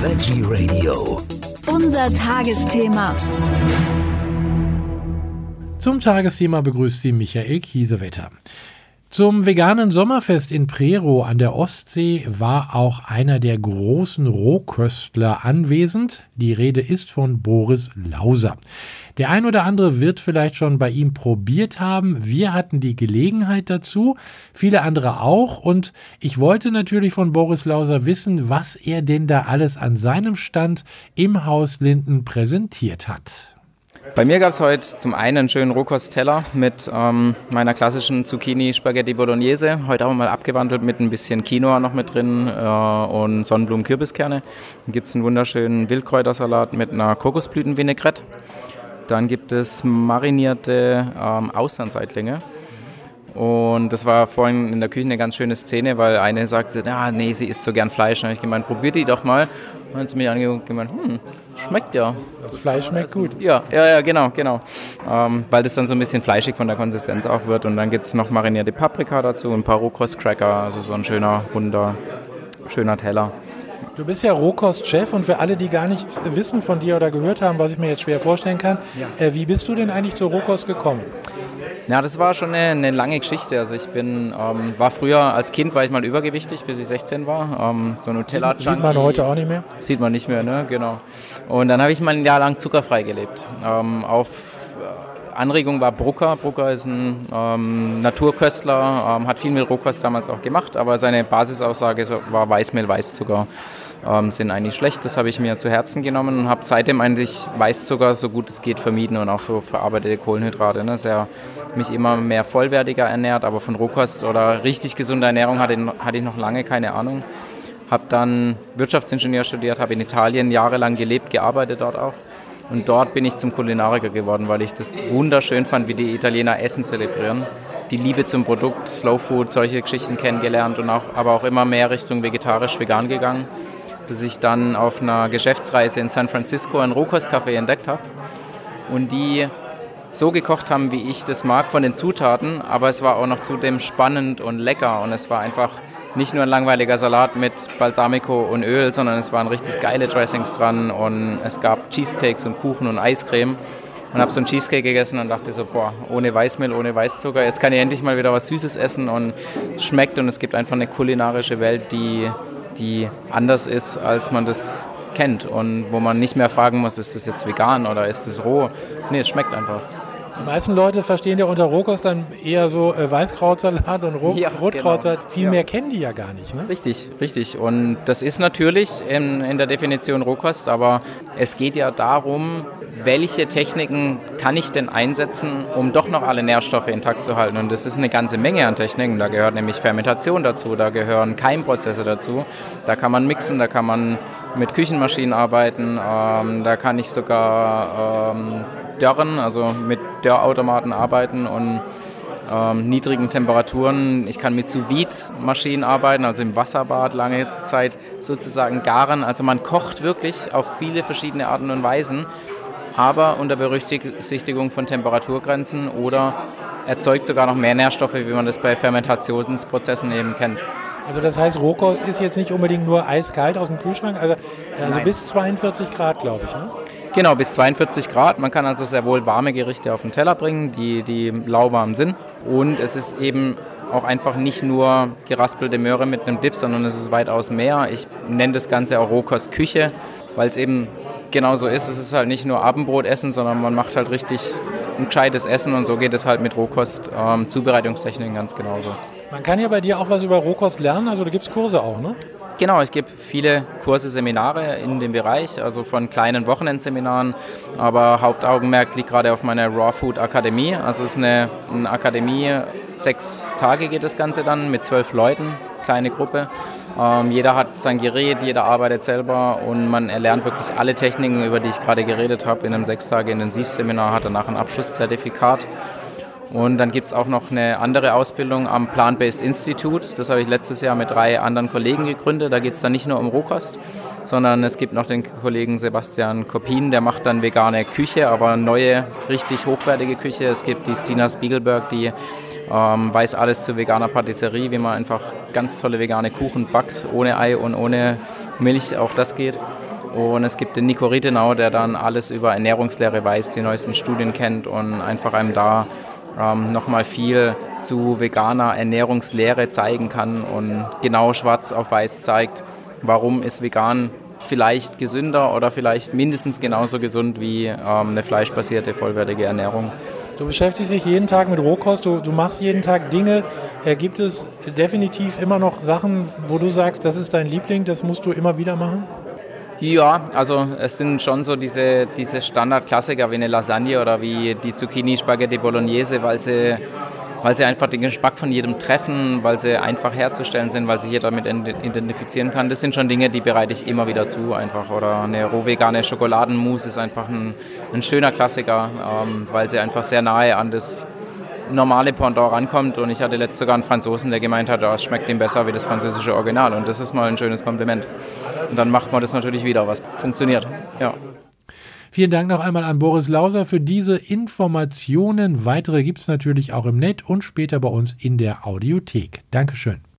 Veggie Radio. Unser Tagesthema. Zum Tagesthema begrüßt Sie Michael Kiesewetter. Zum veganen Sommerfest in Prerow an der Ostsee war auch einer der großen Rohköstler anwesend. Die Rede ist von Boris Lauser. Der ein oder andere wird vielleicht schon bei ihm probiert haben. Wir hatten die Gelegenheit dazu, viele andere auch. Und ich wollte natürlich von Boris Lauser wissen, was er denn da alles an seinem Stand im Haus Linden präsentiert hat. Bei mir gab es heute zum einen einen schönen Rohkostteller mit meiner klassischen Zucchini Spaghetti Bolognese. Heute auch mal abgewandelt mit ein bisschen Quinoa noch mit drin und Sonnenblumen-Kürbiskerne. Dann gibt es einen wunderschönen Wildkräutersalat mit einer Kokosblütenvinaigrette. Dann gibt es marinierte Austernseitlinge. Und das war vorhin in der Küche eine ganz schöne Szene, weil eine sagte, nee, sie isst so gern Fleisch. Dann habe ich gemeint, probiert die doch mal. Und dann hat sie mich angeguckt und gemeint, schmeckt ja. Das Fleisch schmeckt gut. Ja, genau. Weil das dann so ein bisschen fleischig von der Konsistenz auch wird. Und dann gibt es noch marinierte Paprika dazu, ein paar Rohkostcracker, also so ein schöner, runder, schöner Teller. Du bist ja Rohkostchef und für alle, die gar nichts wissen von dir oder gehört haben, was ich mir jetzt schwer vorstellen kann, wie bist du denn eigentlich zur Rohkost gekommen? Ja, das war schon eine lange Geschichte. Also ich war früher als Kind, war ich mal übergewichtig, bis ich 16 war. So Nutella-Junkie. Sieht man heute auch nicht mehr? Sieht man nicht mehr, ne? Genau. Und dann habe ich mal ein Jahr lang zuckerfrei gelebt. Auf Anregung war Brucker. Brucker ist ein Naturköstler, hat viel mit Rohkost damals auch gemacht, aber seine Basisaussage war Weißmehl, Weißzucker sind eigentlich schlecht. Das habe ich mir zu Herzen genommen und habe seitdem eigentlich Weißzucker so gut es geht vermieden und auch so verarbeitete Kohlenhydrate. Ne? Sehr mich immer mehr vollwertiger ernährt, aber von Rohkost oder richtig gesunder Ernährung hatte ich noch lange keine Ahnung. Habe dann Wirtschaftsingenieur studiert, habe in Italien jahrelang gelebt, gearbeitet dort auch. Und dort bin ich zum Kulinariker geworden, weil ich das wunderschön fand, wie die Italiener Essen zelebrieren. Die Liebe zum Produkt, Slow Food, solche Geschichten kennengelernt und aber auch immer mehr Richtung vegetarisch-vegan gegangen, bis ich dann auf einer Geschäftsreise in San Francisco ein Rohkostcafé entdeckt habe und die so gekocht haben, wie ich das mag von den Zutaten, aber es war auch noch zudem spannend und lecker und es war einfach nicht nur ein langweiliger Salat mit Balsamico und Öl, sondern es waren richtig geile Dressings dran und es gab Cheesecakes und Kuchen und Eiscreme und habe so einen Cheesecake gegessen und dachte so, ohne Weißmehl, ohne Weißzucker, jetzt kann ich endlich mal wieder was Süßes essen und es schmeckt und es gibt einfach eine kulinarische Welt, die anders ist, als man das kennt und wo man nicht mehr fragen muss, ist das jetzt vegan oder ist das roh? Nee, es schmeckt einfach. Die meisten Leute verstehen ja unter Rohkost dann eher so Weißkrautsalat und Rotkrautsalat. Genau. Viel mehr kennen die ja gar nicht, ne? Richtig. Und das ist natürlich in der Definition Rohkost, aber es geht ja darum, welche Techniken kann ich denn einsetzen, um doch noch alle Nährstoffe intakt zu halten. Und das ist eine ganze Menge an Techniken. Da gehört nämlich Fermentation dazu, da gehören Keimprozesse dazu. Da kann man mixen, da kann man mit Küchenmaschinen arbeiten, da kann ich sogar dörren, also mit Dörrautomaten arbeiten und niedrigen Temperaturen. Ich kann mit Sous-Vide-Maschinen arbeiten, also im Wasserbad lange Zeit sozusagen garen. Also man kocht wirklich auf viele verschiedene Arten und Weisen, aber unter Berücksichtigung von Temperaturgrenzen oder erzeugt sogar noch mehr Nährstoffe, wie man das bei Fermentationsprozessen eben kennt. Also das heißt, Rohkost ist jetzt nicht unbedingt nur eiskalt aus dem Kühlschrank, also bis 42 Grad, glaube ich, ne? Genau, bis 42 Grad. Man kann also sehr wohl warme Gerichte auf den Teller bringen, die lauwarm sind. Und es ist eben auch einfach nicht nur geraspelte Möhre mit einem Dip, sondern es ist weitaus mehr. Ich nenne das Ganze auch Rohkostküche, weil es eben genauso ist. Es ist halt nicht nur Abendbrotessen, sondern man macht halt richtig ein gescheites Essen und so geht es halt mit Rohkost-Zubereitungstechniken ganz genauso. Man kann ja bei dir auch was über Rohkost lernen, also du gibst Kurse auch, ne? Genau, ich gebe viele Kurse, Seminare in dem Bereich, also von kleinen Wochenendseminaren, aber Hauptaugenmerk liegt gerade auf meiner Raw Food Akademie. Also es ist eine Akademie, 6 Tage geht das Ganze dann mit 12 Leuten, kleine Gruppe. Jeder hat sein Gerät, jeder arbeitet selber und man erlernt wirklich alle Techniken, über die ich gerade geredet habe, in einem 6-Tage-Intensivseminar, hat danach ein Abschlusszertifikat. Und dann gibt es auch noch eine andere Ausbildung am Plant-Based Institute. Das habe ich letztes Jahr mit 3 anderen Kollegen gegründet. Da geht es dann nicht nur um Rohkost, sondern es gibt noch den Kollegen Sebastian Koppin, der macht dann vegane Küche, aber neue, richtig hochwertige Küche. Es gibt die Stina Spiegelberg, die weiß alles zu veganer Patisserie, wie man einfach ganz tolle vegane Kuchen backt, ohne Ei und ohne Milch, auch das geht. Und es gibt den Nico Rittenau, der dann alles über Ernährungslehre weiß, die neuesten Studien kennt und einfach einem da nochmal viel zu veganer Ernährungslehre zeigen kann und genau schwarz auf weiß zeigt, warum ist vegan vielleicht gesünder oder vielleicht mindestens genauso gesund wie eine fleischbasierte, vollwertige Ernährung. Du beschäftigst dich jeden Tag mit Rohkost, du machst jeden Tag Dinge. Gibt es definitiv immer noch Sachen, wo du sagst, das ist dein Liebling, das musst du immer wieder machen? Ja, also es sind schon so diese Standardklassiker wie eine Lasagne oder wie die Zucchini Spaghetti Bolognese, weil sie einfach den Geschmack von jedem treffen, weil sie einfach herzustellen sind, weil sich jeder damit identifizieren kann. Das sind schon Dinge, die bereite ich immer wieder zu einfach. Oder eine rohvegane Schokoladenmousse ist einfach ein schöner Klassiker, weil sie einfach sehr nahe an das normale Pendant rankommt. Und ich hatte letztens sogar einen Franzosen, der gemeint hat, es schmeckt ihm besser wie das französische Original. Und das ist mal ein schönes Kompliment. Und dann macht man das natürlich wieder, was funktioniert. Ja. Vielen Dank noch einmal an Boris Lauser für diese Informationen. Weitere gibt es natürlich auch im Netz und später bei uns in der Audiothek. Dankeschön.